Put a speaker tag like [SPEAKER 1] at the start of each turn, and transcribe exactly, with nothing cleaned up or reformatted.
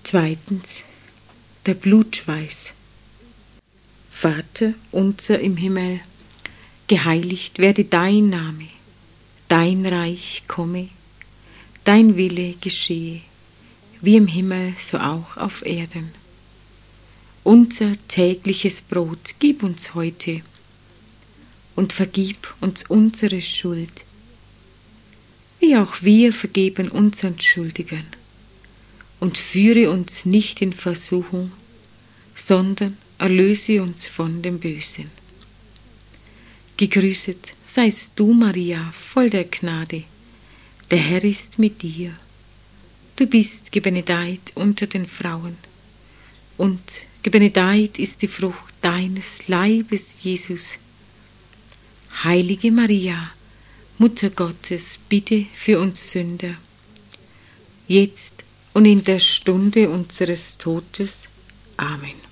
[SPEAKER 1] Zweitens, der Blutschweiß. Vater unser im Himmel, geheiligt werde dein Name, dein Reich komme, dein Wille geschehe, wie im Himmel so auch auf Erden. Unser tägliches Brot gib uns heute und vergib uns unsere Schuld, wie auch wir vergeben unseren Schuldigern. Und führe uns nicht in Versuchung, sondern erlöse uns von dem Bösen. Gegrüßet seist du, Maria, voll der Gnade, der Herr ist mit dir. Du bist gebenedeit unter den Frauen, und gebenedeit ist die Frucht deines Leibes, Jesus. Heilige Maria, Mutter Gottes, bitte für uns Sünder, jetzt und in der Stunde unseres Todes. Amen.